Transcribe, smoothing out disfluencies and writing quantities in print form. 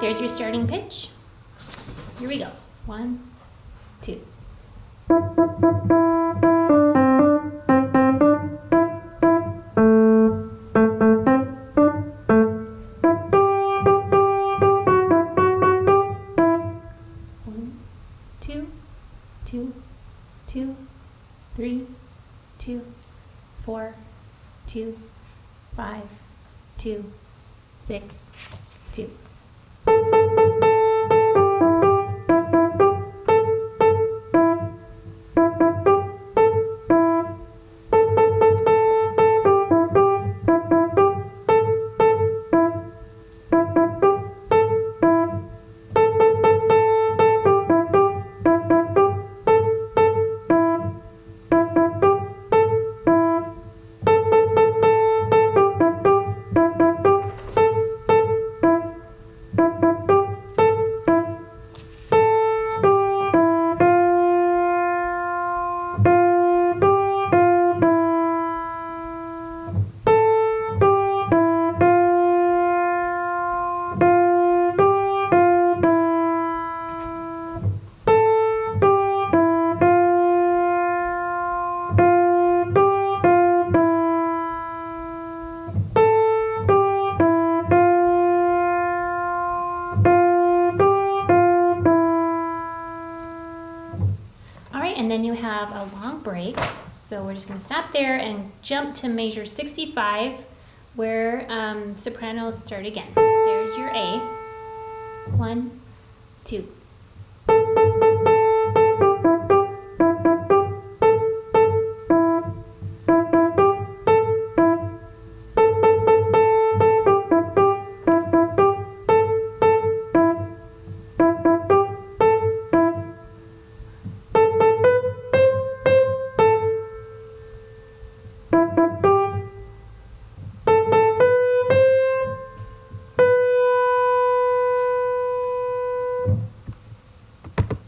there's your starting pitch. Here we go. 1, 2. Two, 2, 3, 2, 4, 2, 5, 2, 6, 2. And then you have a long break. So we're just going to stop there and jump to measure 65 where sopranos start again. There's your A. 1, 2.